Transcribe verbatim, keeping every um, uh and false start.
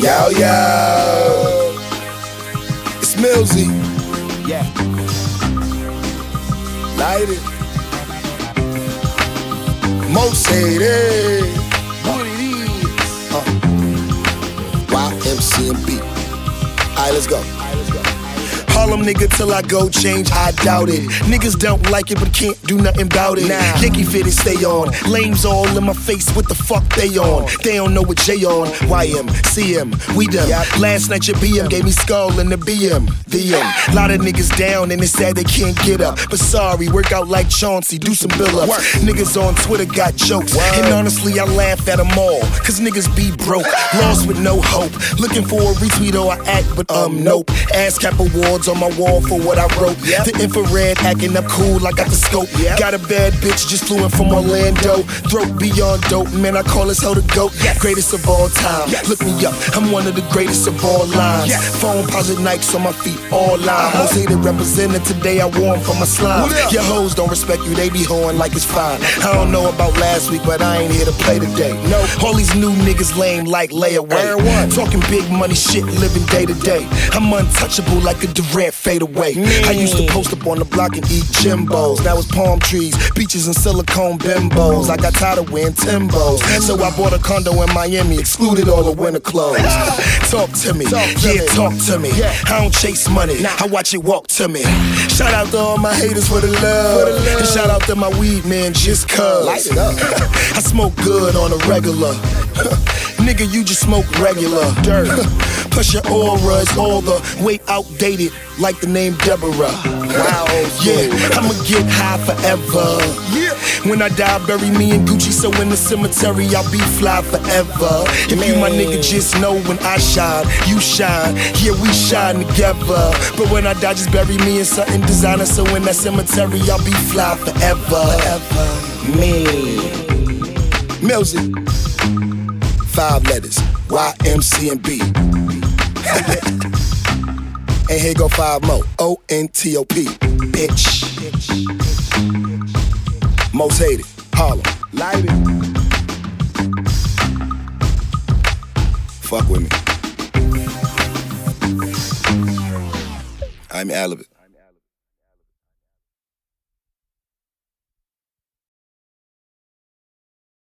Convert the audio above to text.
Yo, yo. It's Millsy. Yeah. Light it. Most hated. What it is. Uh. Y M C and B. Alright, let's go. Alright, let's go. Harlem nigga till I go change, I doubt it. Niggas don't like it but can't do nothing about it. Nah. Yankee fitted stay on. Lames all in my face, what the fuck they on? They don't know what J on. Y M, C M, we them. Last night your B M gave me skull in the B M. V M. Lot of niggas down and it's sad they can't get up. But sorry, work out like Chauncey, do some bill-ups. Niggas on Twitter got jokes. And honestly, I laugh at them all. Cause niggas be broke, lost with no hope. Looking for a retweet or I act, but um, nope. ASCAP awards on my wall for what I wrote. Yep. The infrared acting up cool, I got the scope. Yep. Got a bad bitch just flew in from Orlando. Throat beyond dope, man, I call this hoe the GOAT. Yes. Greatest of all time. Yes. Look me up, I'm one of the greatest of all lines. Yes. Phone posit Nikes on my feet, all lines. Uh-huh. Most hated represented today, I wore them for my slime. Your hoes don't respect you, they be hoeing like it's fine. I don't know about last week, but I ain't here to play today. No, all these new niggas lame like layaway. Talking big money shit, living day to day. I'm untouchable like a Durant fade away. Mm. I used to post up on the block and eat Jimbos. Now it's palm trees, beaches and silicone bimbos. I got tired of wearing Timbos, so I bought a condo in Miami, excluded all the winter clothes. Talk to me, talk to yeah, me. talk to me. Yeah. I don't chase money, nah. I watch it walk to me. Shout out to all my haters for the love, for the love. And shout out to my weed man just cuz. Light it up. I smoke good on a regular. Nigga, you just smoke regular dirt. Plus your aura is all the way outdated, like the name Deborah. Wow, yeah, I'ma get high forever. Yeah. When I die, bury me in Gucci, so in the cemetery I'll be fly forever. If you my nigga, just know when I shine, you shine. Yeah, we shine together. But when I die, just bury me in something designer, so in that cemetery I'll be fly forever. Forever. Me, Millsy. Five letters, Y M C and B. And here go five more, O N T O P, bitch. Most hated, Harlem. Light it. Fuck with me. I'm Alibit.